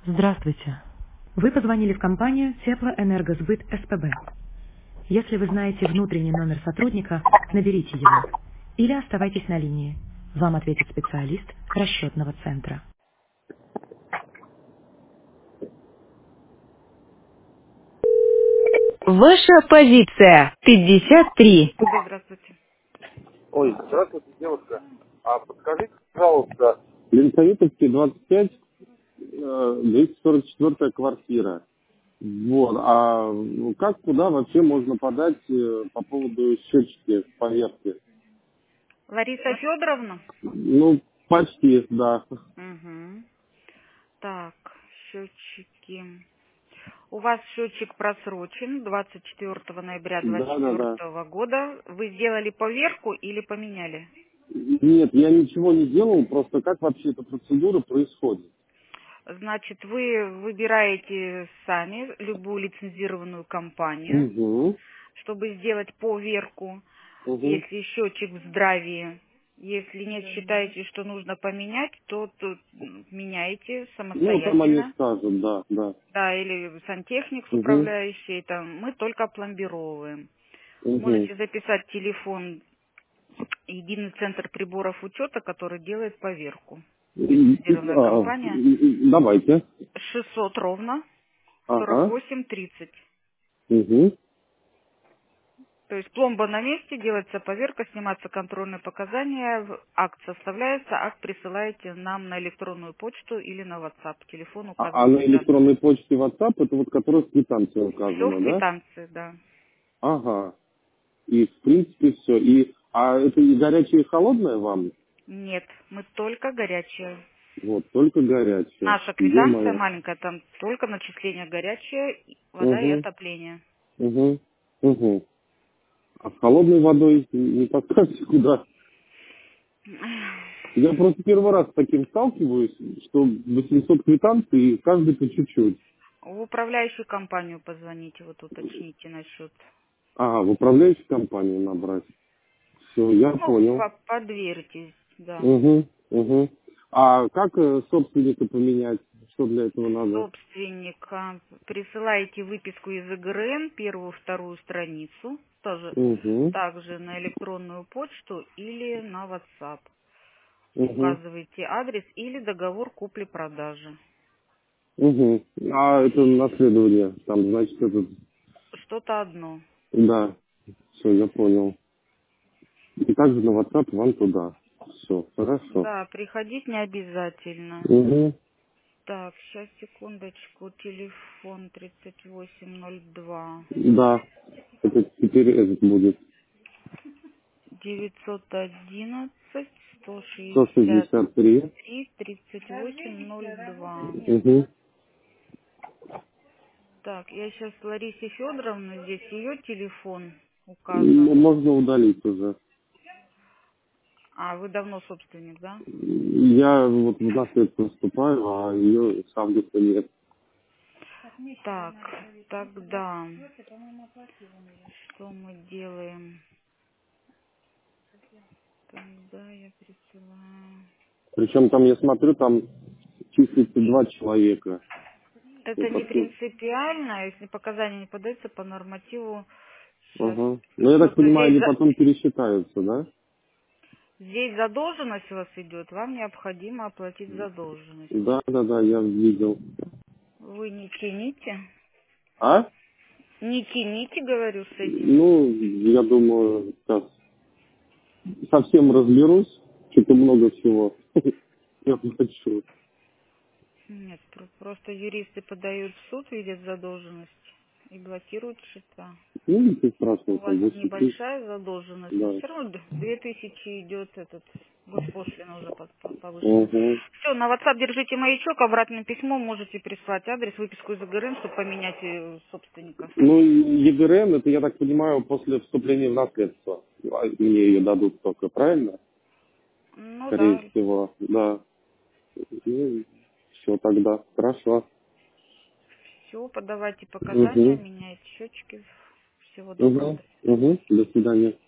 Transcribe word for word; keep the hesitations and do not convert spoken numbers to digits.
Здравствуйте. Вы позвонили в компанию Теплоэнергосбыт СПБ. Если вы знаете внутренний номер сотрудника, наберите его. Или оставайтесь на линии. Вам ответит специалист расчетного центра. Ваша позиция пятьдесят три. Здравствуйте. Ой, здравствуйте, девушка. А подскажите, пожалуйста, Ленсоветовский двадцать пять, э, двести сорок четвёртая квартира. Вот. А ну, как, куда вообще можно подать э, по поводу счетчики поверки? Лариса Федоровна? Ну, почти, да. Угу. Так, счетчики. У вас счетчик просрочен двадцать четвёртого ноября Да, да, да. двадцать четвёртого года. Вы сделали поверку или поменяли? Нет, я ничего не делал, просто как вообще эта процедура происходит? Значит, вы выбираете сами любую лицензированную компанию, Угу, чтобы сделать поверку. угу. Если счетчик в здравии, если нет, считаете, что нужно поменять, то тут меняете Ну, там они самостоятельно. скажут, да, да. Да, или сантехник с Угу, управляющей, там, мы только пломбировываем. угу. Можете записать телефон единый центр приборов учета, который делает поверку. Лицензированная компания. Давайте. шестьсот ровно сорок Ага. восемь тридцать. Угу. То есть пломба на месте, делается поверка, снимаются контрольные показания, в- акт составляется, акт присылаете нам на электронную почту или на WhatsApp. Телефон А, указан а на всегда. электронной почте WhatsApp, это вот которая в квитанции Все в указано, да? квитанции, да. Ага. И в принципе все. И, а это и горячее, и холодное вам? Нет, мы только горячее. Вот, только горячее. Наша квитанция Ё-моё. маленькая, там только начисление горячее, вода и Угу, отопление. угу, угу. А с холодной водой не подскажете куда? Я просто первый раз с таким сталкиваюсь, что восемьсот квитанций и каждый по чуть-чуть. В управляющую компанию позвоните, вот уточните насчет. А, в управляющую компанию набрать. Все, я Ну, понял. по- подверьтесь, да. Угу, угу. А как э, собственника поменять? Что для этого надо? Собственника присылаете выписку из ИГРН, первую, вторую страницу, тоже Угу, также на электронную почту или на WhatsApp. угу, Указываете адрес или договор купли-продажи. угу. А это наследование, там, значит, этот, Что-то одно. да, все, я понял. И также на WhatsApp вам туда. Все, хорошо. Да, приходить не обязательно. Угу. Так, сейчас, секундочку. Телефон тридцать восемь ноль два. Да, это теперь этот будет. девятьсот одиннадцать сто сто шестьдесят шестьдесят три. три тридцать восемь ноль два. Угу. Так, я сейчас Ларисе Федоровне, здесь ее телефон указан. Можно удалить уже. А, вы давно собственник, да? Я вот в наследство вступаю, а ее с августа нет. Так, тогда что мы делаем? Тогда я присылаю. Причем там, я смотрю, там числится два человека. Это Вот не откуда? принципиально, если показания не подаются по нормативу. Сейчас Ага. Ну, я так просто понимаю, здесь они за- потом пересчитаются, да? здесь задолженность у вас идет, вам необходимо оплатить задолженность. Да, да, да, я видел. Вы не тяните? А? Не тяните, говорю, с этим. Ну, я думаю, сейчас совсем разберусь. Что-то много всего. Я хочу. Нет, про- просто юристы подают в суд, видят задолженность и блокируют счета. Ну, ничего У страшного, вас там восемь тысяч. небольшая задолженность, но Да. все равно д- две тысячи идет этот госпошлина уже по- по- повышенная. Угу. Все, на WhatsApp держите маячок, обратное письмо, можете прислать адрес, выписку из ИГРН, чтобы поменять э, собственника. Ну, и ЕГРН, это, я так понимаю, после вступления в наследство. А мне ее дадут только, правильно? Ну Скорее да, всего, да. Ну, все тогда. Хорошо. все, подавайте показания, Угу. меняйте счетчики. Всего доброго. Угу. Угу. До свидания.